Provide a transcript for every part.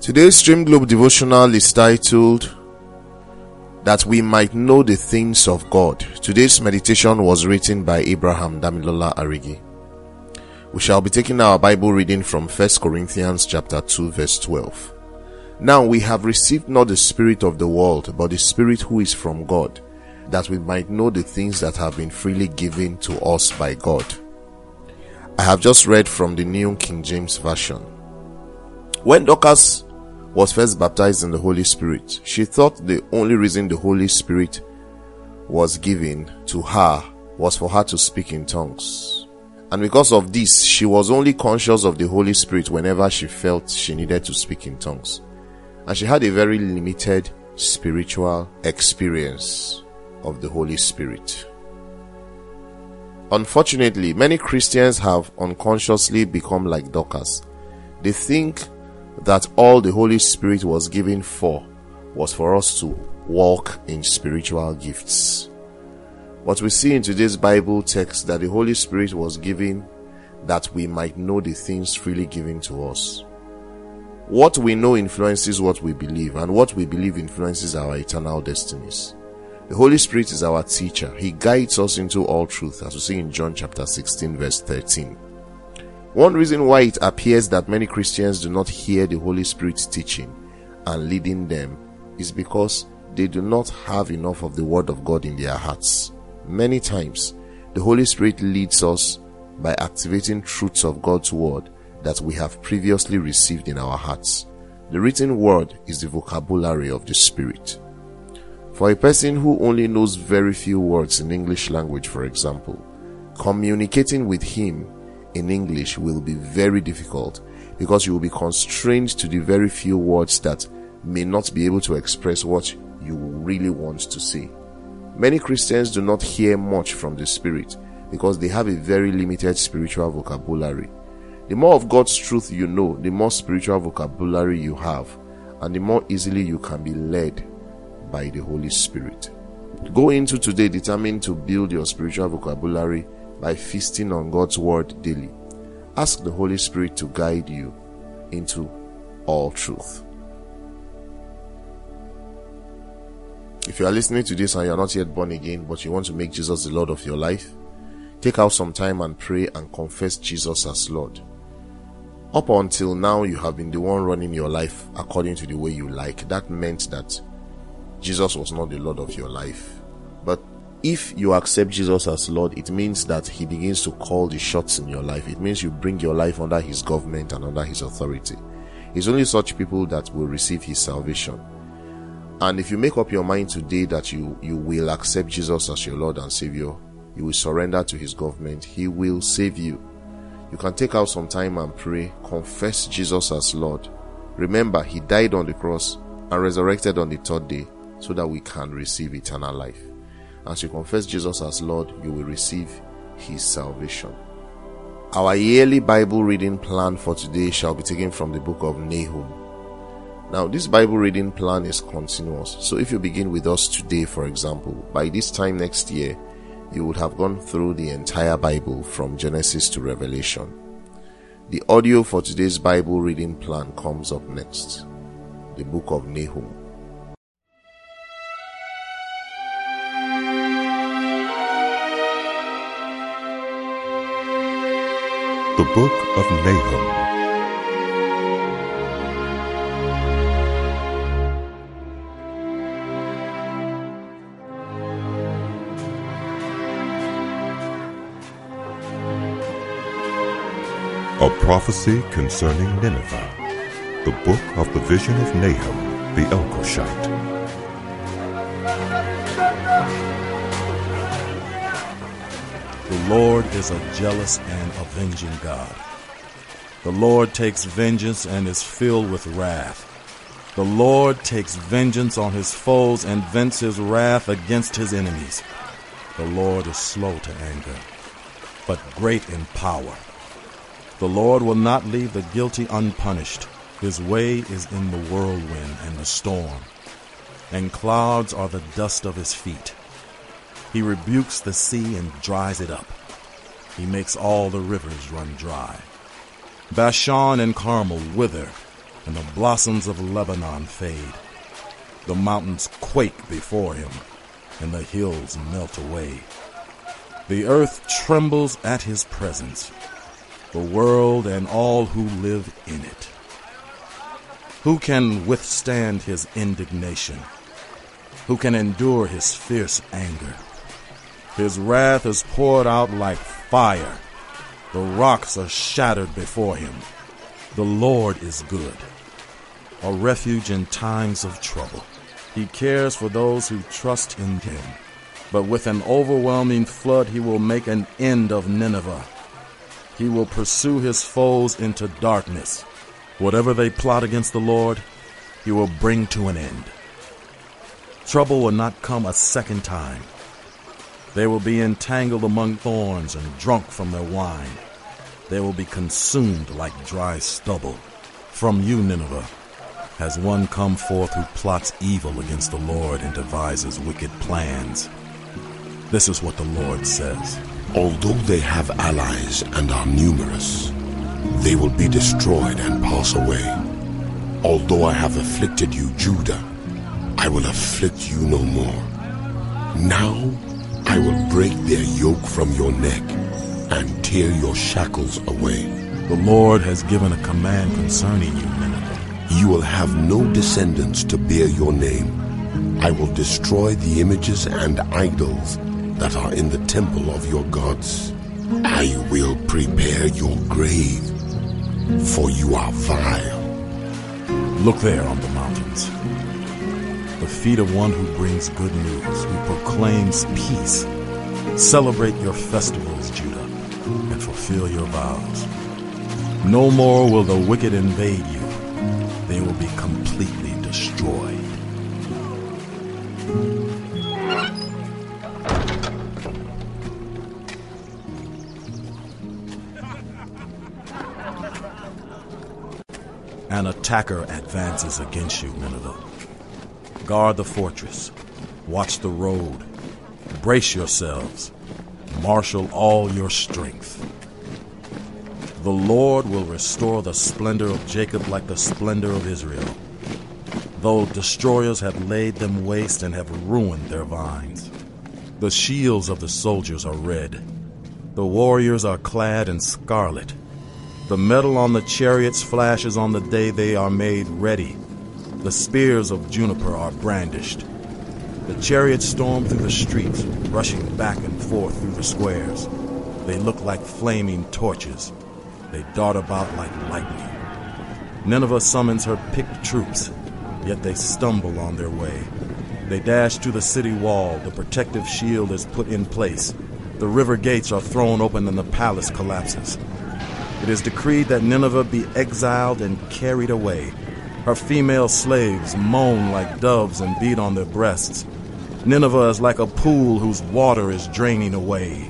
Today's Stream Globe devotional is titled, That We Might Know the Things of God. Today's meditation was written by Abraham Damilola Arigi. We shall be taking our Bible reading from 1 Corinthians chapter 2 verse 12. Now we have received not the spirit of the world, but the Spirit who is from God, that we might know the things that have been freely given to us by God. I have just read from the New King James Version. When Dorcas was first baptized in the Holy Spirit, she thought the only reason the Holy Spirit was given to her was for her to speak in tongues. And because of this, she was only conscious of the Holy Spirit whenever she felt she needed to speak in tongues. And she had a very limited spiritual experience of the Holy Spirit. Unfortunately, many Christians have unconsciously become like Dorcas. They think that all the Holy Spirit was given for was for us to walk in spiritual gifts. What we see in today's Bible text, that the Holy Spirit was given that we might know the things freely given to us. What we know influences what we believe, and what we believe influences our eternal destinies. The Holy Spirit is our teacher. He guides us into all truth, as we see in John chapter 16 verse 13. One reason why it appears that many Christians do not hear the Holy Spirit's teaching and leading them is because they do not have enough of the Word of God in their hearts. Many times, the Holy Spirit leads us by activating truths of God's Word that we have previously received in our hearts. The written Word is the vocabulary of the Spirit. For a person who only knows very few words in English language, for example, communicating with him in English will be very difficult because you will be constrained to the very few words that may not be able to express what you really want to say. Many Christians do not hear much from the Spirit because they have a very limited spiritual vocabulary. The more of God's truth you know, the more spiritual vocabulary you have, and the more easily you can be led by the Holy Spirit. Go into today determined to build your spiritual vocabulary by feasting on God's Word daily. Ask the Holy Spirit to guide you into all truth. If you are listening to this and you are not yet born again, but you want to make Jesus the Lord of your life, take out some time and pray and confess Jesus as Lord. Up until now, you have been the one running your life according to the way you like. That meant that Jesus was not the Lord of your life. But if you accept Jesus as Lord, it means that He begins to call the shots in your life. It means you bring your life under His government and under His authority. It's only such people that will receive His salvation. And if you make up your mind today that you will accept Jesus as your Lord and Savior, you will surrender to His government, He will save you. You can take out some time and pray, confess Jesus as Lord. Remember, He died on the cross and resurrected on the third day so that we can receive eternal life. As you confess Jesus as Lord, you will receive His salvation. Our yearly Bible reading plan for today shall be taken from the book of Nahum. Now, this Bible reading plan is continuous. So if you begin with us today, for example, by this time next year, you would have gone through the entire Bible from Genesis to Revelation. The audio for today's Bible reading plan comes up next. The book of Nahum. The Book of Nahum. A prophecy concerning Nineveh. The book of the vision of Nahum the Elkoshite. The Lord is a jealous and avenging God. The Lord takes vengeance and is filled with wrath. The Lord takes vengeance on his foes and vents his wrath against his enemies. The Lord is slow to anger, but great in power. The Lord will not leave the guilty unpunished. His way is in the whirlwind and the storm, and clouds are the dust of his feet. He rebukes the sea and dries it up. He makes all the rivers run dry. Bashan and Carmel wither, and the blossoms of Lebanon fade. The mountains quake before him, and the hills melt away. The earth trembles at his presence, the world and all who live in it. Who can withstand his indignation? Who can endure his fierce anger? His wrath is poured out like fire. The rocks are shattered before him. The Lord is good, a refuge in times of trouble. He cares for those who trust in him. But with an overwhelming flood he will make an end of Nineveh. He will pursue his foes into darkness. Whatever they plot against the Lord, he will bring to an end. Trouble will not come a second time. They will be entangled among thorns and drunk from their wine. They will be consumed like dry stubble. From you, Nineveh, has one come forth who plots evil against the Lord and devises wicked plans. This is what the Lord says. Although they have allies and are numerous, they will be destroyed and pass away. Although I have afflicted you, Judah, I will afflict you no more. Now I will break their yoke from your neck and tear your shackles away. The Lord has given a command concerning you, Nineveh. You will have no descendants to bear your name. I will destroy the images and idols that are in the temple of your gods. I will prepare your grave, for you are vile. Look there on the mountains, the feet of one who brings good news, who proclaims peace. Celebrate your festivals, Judah, and fulfill your vows. No more will the wicked invade you. They will be completely destroyed. An attacker advances against you, Nineveh. Guard the fortress. Watch the road. Brace yourselves. Marshal all your strength. The Lord will restore the splendor of Jacob like the splendor of Israel, though destroyers have laid them waste and have ruined their vines. The shields of the soldiers are red. The warriors are clad in scarlet. The metal on the chariots flashes on the day they are made ready. The spears of juniper are brandished. The chariots storm through the streets, rushing back and forth through the squares. They look like flaming torches. They dart about like lightning. Nineveh summons her picked troops, yet they stumble on their way. They dash to the city wall. The protective shield is put in place. The river gates are thrown open and the palace collapses. It is decreed that Nineveh be exiled and carried away. Her female slaves moan like doves and beat on their breasts. Nineveh is like a pool whose water is draining away.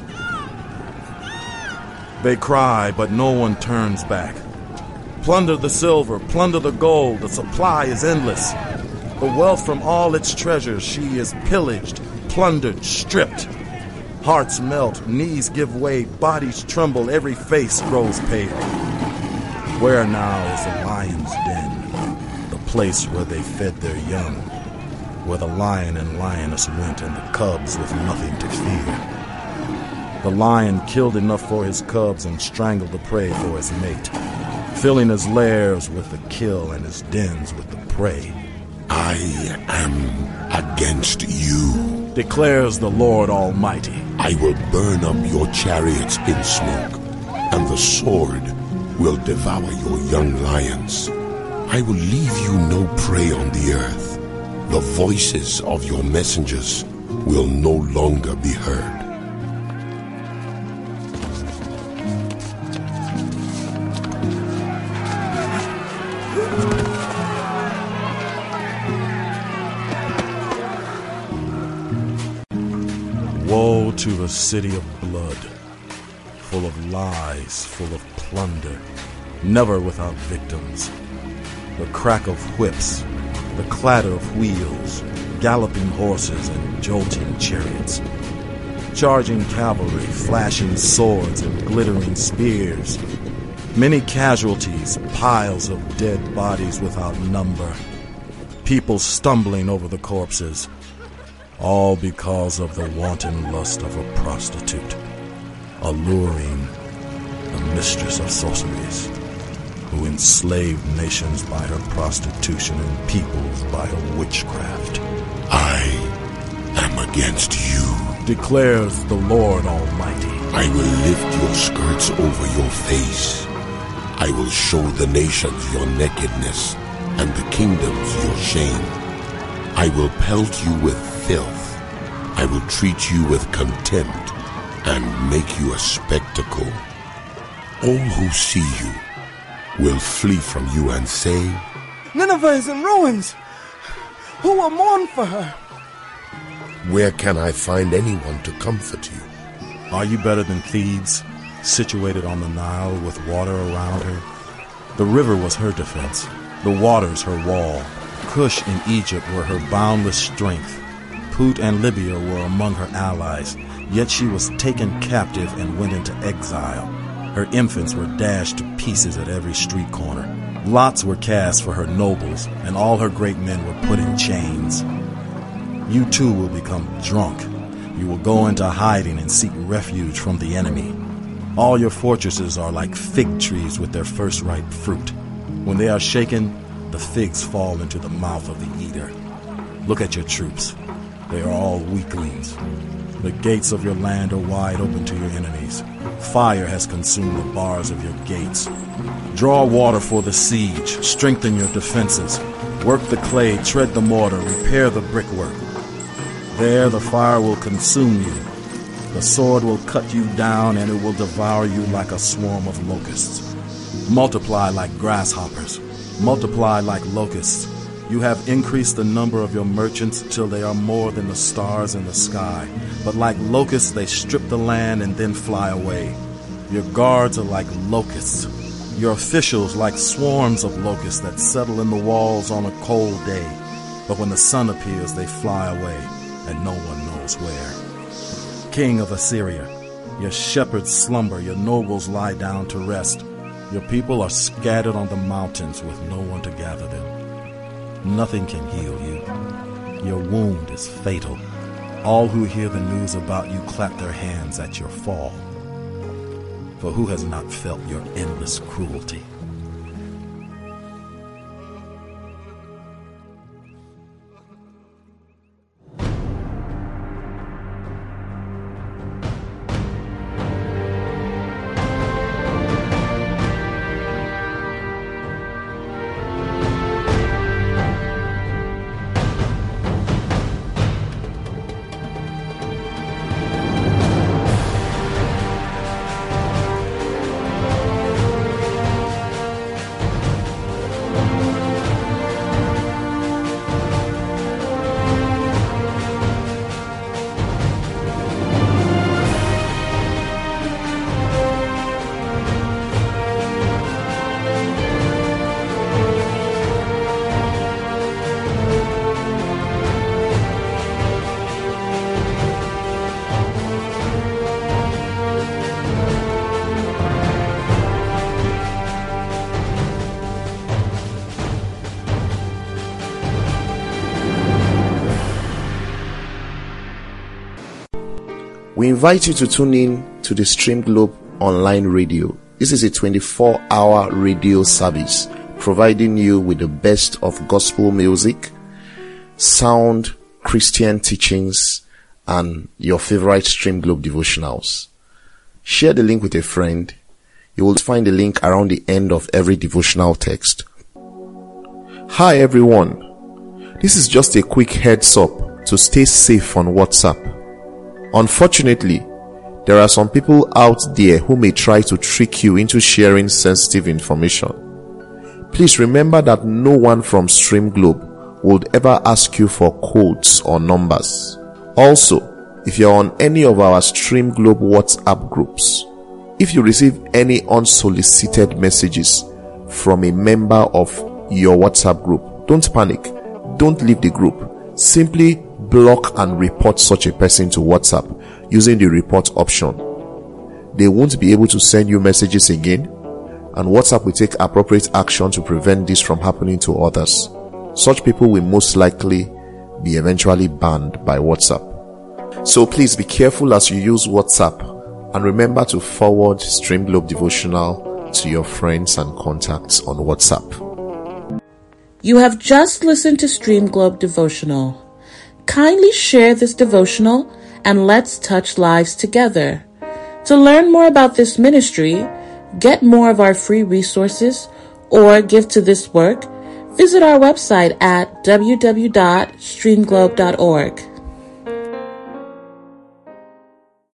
They cry, but no one turns back. Plunder the silver, plunder the gold, the supply is endless. The wealth from all its treasures she is pillaged, plundered, stripped. Hearts melt, knees give way, bodies tremble, every face grows pale. Where now is the lion's den, the place where they fed their young, where the lion and lioness went and the cubs with nothing to fear? The lion killed enough for his cubs and strangled the prey for his mate, filling his lairs with the kill and his dens with the prey. I am against you, declares the Lord Almighty. I will burn up your chariots in smoke, and the sword will devour your young lions. I will leave you no prey on the earth. The voices of your messengers will no longer be heard. Woe to the city of blood, full of lies, full of plunder, never without victims. The crack of whips, the clatter of wheels, galloping horses and jolting chariots, charging cavalry, flashing swords and glittering spears. Many casualties, piles of dead bodies without number. People stumbling over the corpses. All because of the wanton lust of a prostitute, alluring the mistress of sorceries, who enslaved nations by her prostitution and peoples by her witchcraft. I am against you, declares the Lord Almighty. I will lift your skirts over your face. I will show the nations your nakedness and the kingdoms your shame. I will pelt you with filth. I will treat you with contempt and make you a spectacle. All who see you will flee from you and say, Nineveh is in ruins. Who will mourn for her? Where can I find anyone to comfort you? Are you better than Thebes, situated on the Nile with water around her? The river was her defense, the waters her wall. Cush in Egypt were her boundless strength. Put and Libya were among her allies, yet she was taken captive and went into exile. Her infants were dashed to pieces at every street corner. Lots were cast for her nobles, and all her great men were put in chains. You too will become drunk. You will go into hiding and seek refuge from the enemy. All your fortresses are like fig trees with their first ripe fruit. When they are shaken, the figs fall into the mouth of the eater. Look at your troops. They are all weaklings. The gates of your land are wide open to your enemies. Fire has consumed the bars of your gates. Draw water for the siege. Strengthen your defenses. Work the clay, tread the mortar, repair the brickwork. There the fire will consume you. The sword will cut you down, and it will devour you like a swarm of locusts. Multiply like grasshoppers. Multiply like locusts. You have increased the number of your merchants till they are more than the stars in the sky. But like locusts, they strip the land and then fly away. Your guards are like locusts. Your officials like swarms of locusts that settle in the walls on a cold day. But when the sun appears, they fly away, and no one knows where. King of Assyria, your shepherds slumber, your nobles lie down to rest. Your people are scattered on the mountains with no one to gather them. Nothing can heal you. Your wound is fatal. All who hear the news about you clap their hands at your fall. For who has not felt your endless cruelty? We invite you to tune in to the Stream Globe online radio. This is a 24-hour radio service providing you with the best of gospel music, sound Christian teachings, and your favorite Stream Globe devotionals. Share the link with a friend. You will find the link around the end of every devotional text. Hi everyone. This is just a quick heads up to stay safe on WhatsApp. Unfortunately, there are some people out there who may try to trick you into sharing sensitive information. Please remember that no one from Stream Globe would ever ask you for codes or numbers. Also, if you're on any of our Stream Globe WhatsApp groups, if you receive any unsolicited messages from a member of your WhatsApp group, don't panic. Don't leave the group. Simply block and report such a person to WhatsApp using the report option. They won't be able to send you messages again. and WhatsApp will take appropriate action to prevent this from happening to others. Such people will most likely be eventually banned by WhatsApp. So please be careful as you use WhatsApp, and remember to forward Stream Globe Devotional to your friends and contacts on WhatsApp. You have just listened to Stream Globe Devotional. Kindly share this devotional and let's touch lives together. To learn more about this ministry, get more of our free resources, or give to this work, visit our website at www.streamglobe.org.